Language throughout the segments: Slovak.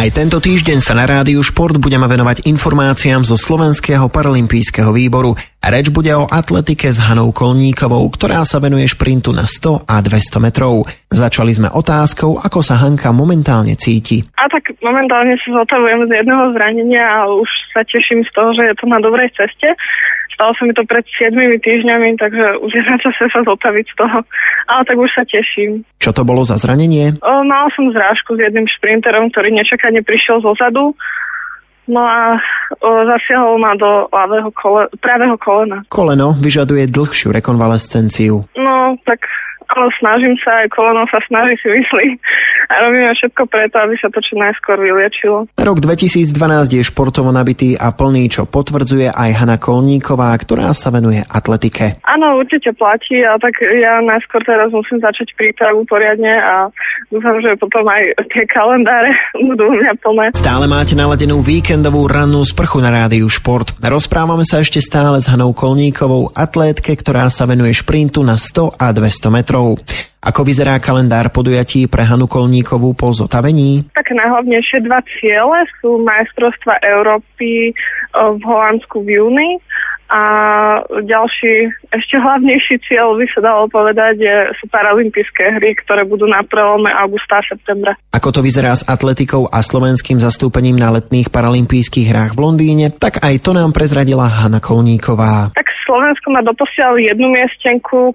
Aj tento týždeň sa na Rádiu Šport budeme venovať informáciám zo Slovenského paralympijského výboru. Reč bude o atletike s Hanou Kolníkovou, ktorá sa venuje šprintu na 100 a 200 metrov. Začali sme otázkou, ako sa Hanka momentálne cíti. A tak momentálne sa zotavujem z jedného zranenia a už sa teším z toho, že je to na dobrej ceste. Stalo sa mi to pred 7 týždňami, takže už je na čase sa zotaviť z toho. Ale tak už sa teším. Čo to bolo za zranenie? Mal som zrážku s jedným šprinterom, ktorý nečakane prišiel zozadu. No a zasiahol ma do pravého kolena. Koleno vyžaduje dlhšiu rekonvalescenciu. No, tak ale snažím sa, aj koleno sa snaží, si myslí. A robíme všetko preto, aby sa to čo najskôr vyliečilo. Rok 2012 je športovo nabitý a plný, čo potvrdzuje aj Hana Kolníková, ktorá sa venuje atletike. Áno, určite platí, a tak ja najskôr teraz musím začať prípravu poriadne a dúfam, že potom aj tie kalendáre budú u mňa plné. Stále máte naladenú víkendovú rannú sprchu na Rádiu Šport. Rozprávame sa ešte stále s Hanou Kolníkovou, atlétke, ktorá sa venuje šprintu na 100 a 200 metrov. Ako vyzerá kalendár podujatí pre Hanu Kolníkovú po zotavení? Tak najhlavnejšie 2 ciele sú majstrovstvá Európy v Holandsku v júni a ďalší, ešte hlavnejší cieľ, by sa dalo povedať, sú paralympijské hry, ktoré budú na prelome augusta a septembra. Ako to vyzerá s atletikou a slovenským zastúpením na letných paralympijských hrách v Londýne, tak aj to nám prezradila Hana Kolníková. Tak Slovensko má doposiaľ jednu miestenku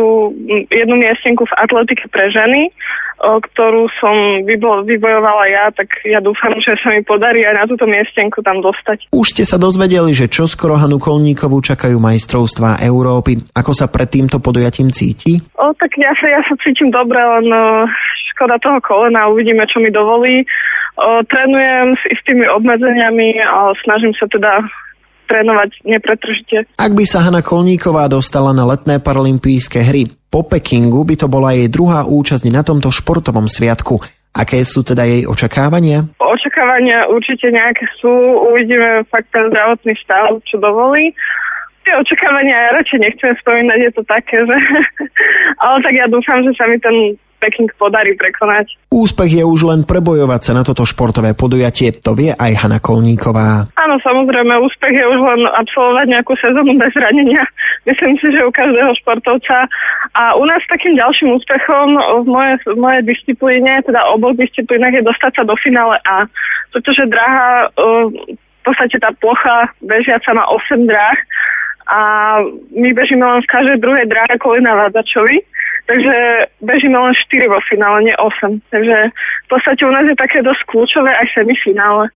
v atletike pre ženy, ktorú som vybojovala ja, tak ja dúfam, že sa mi podarí aj na túto miestenku tam dostať. Už ste sa dozvedeli, že čoskoro Hanu Kolníkovú čakajú majstrovstvá Európy. Ako sa pred týmto podujatím cíti? Tak ja sa cítim dobre, len škoda toho kolena, uvidíme, čo mi dovolí. Trénujem s istými obmedzeniami a snažím sa teda trénovať nepretržite. Ak by sa Hana Kolníková dostala na letné paralympijské hry po Pekingu, by to bola jej druhá účasť na tomto športovom sviatku. Aké sú teda jej očakávania? Očakávania určite nejaké sú. Uvidíme fakt ten zdravotný stav, čo dovolí. Tie očakávania ja radšej nechcem spomínať, je to také, že... Ale tak ja dúfam, že sa mi ten Peking podarí prekonať. Úspech je už len prebojovať sa na toto športové podujatie, to vie aj Hana Kolníková. Áno, samozrejme, úspech je už len absolvovať nejakú sezónu bez zranenia. Myslím si, že u každého športovca. A u nás takým ďalším úspechom v mojej disciplíne, teda oboch disciplínach, je dostať sa do finále A. Pretože dráha, v podstate tá plocha bežiaca má 8 dráh a my bežíme len v každej druhej dráhe kvôli navádzačovi. Takže bežíme len 4 vo finále, nie 8. Takže v podstate u nás je také dosť kľúčové aj semifinále.